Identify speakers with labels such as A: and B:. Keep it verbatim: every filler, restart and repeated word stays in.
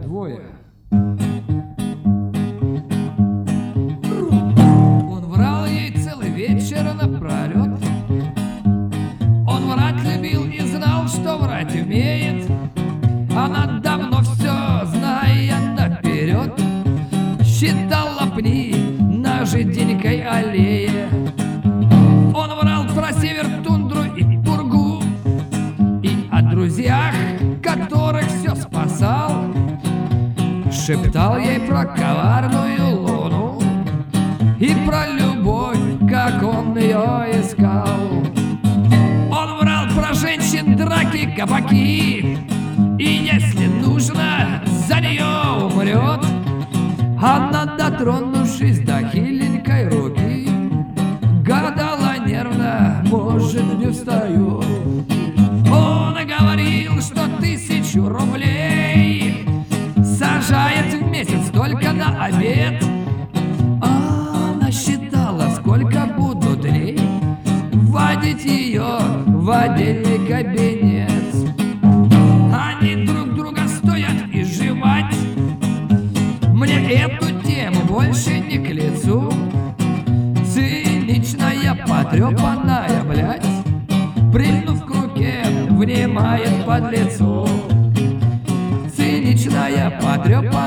A: двое.
B: Он врал ей целый вечер напролет. Он врать любил и знал, что врать умеет. Она давно все, зная наперед, считала пни на жиденькой аллее. Он врал про север, тундру и пургу, и о друзьях, которых все спасал. Шептал ей про коварную луну и про любовь, как он ее искал. Он врал про женщин, драки, кабаки, и если нужно, за нее умрет. Она, дотронувшись до хиленькой руки, гадала нервно, может, не встает. Он говорил, что тысячу рублей сажает в месяц только на обед. А она считала, сколько будут дней вводить ее в отдельный кабинет. Они друг друга стоят изживать. Мне эту тему больше не к лицу. Циничная, потрепанная, блядь, прильнув к руке, внимает подлецу. Циничная, потрепанная,